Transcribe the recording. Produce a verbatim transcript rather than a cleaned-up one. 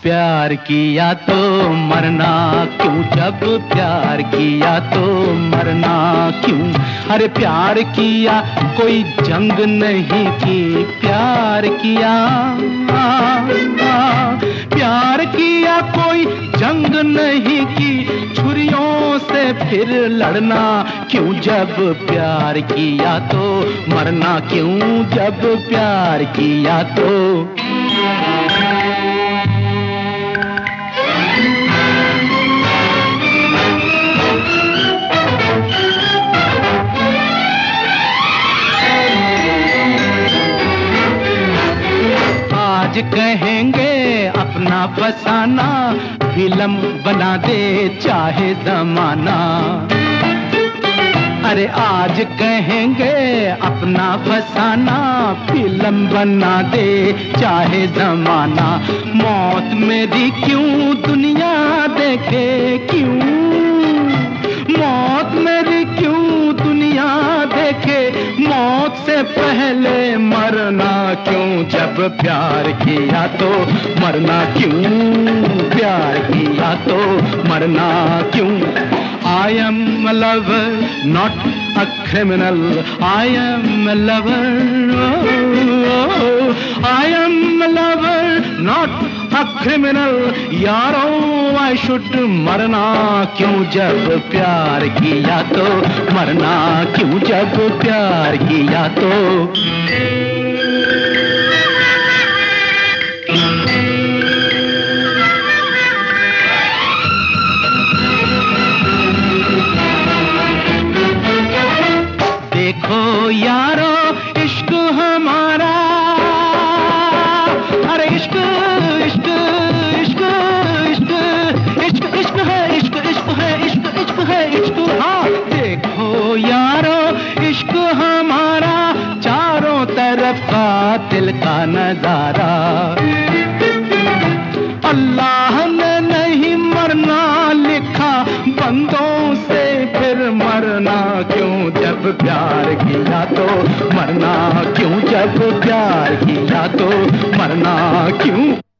प्यार किया तो मरना क्यों, जब प्यार किया तो मरना क्यों। अरे प्यार किया कोई जंग नहीं की, प्यार किया प्यार किया कोई जंग नहीं की, छुरियों से फिर लड़ना क्यों। जब प्यार किया तो मरना क्यों, जब प्यार किया तो। आज कहेंगे अपना फसाना, फिल्म बना दे चाहे जमाना। अरे आज कहेंगे अपना फसाना, फिल्म बना दे चाहे जमाना। मौत मेरी क्यों दुनिया देखे क्यों, मौत मेरी क्यों दुनिया देखे। मौत से पहले मरना क्यों, जब प्यार किया तो मरना क्यों, प्यार किया तो मरना क्यों। I am a lover, not a criminal. I am a lover, oh, oh. I am a lover, not a criminal. यारो I should मरना क्यों, जब प्यार किया तो मरना क्यों, जब प्यार किया तो। देखो यारो इश्क हमारा, अरे इश्क इश्क इश्क इश्क इश्क इश्क है, इश्क इश्क है, इश्क इश्क है, इश्क। हाँ देखो यारो इश्क हमारा, चारों तरफ का दिल का नजारा। अल्लाह ने नहीं मरना लिखा बंदों से, फिर मरना क्यों, जब प्यार किया तो मरना क्यों, जब प्यार किया तो मरना क्यों।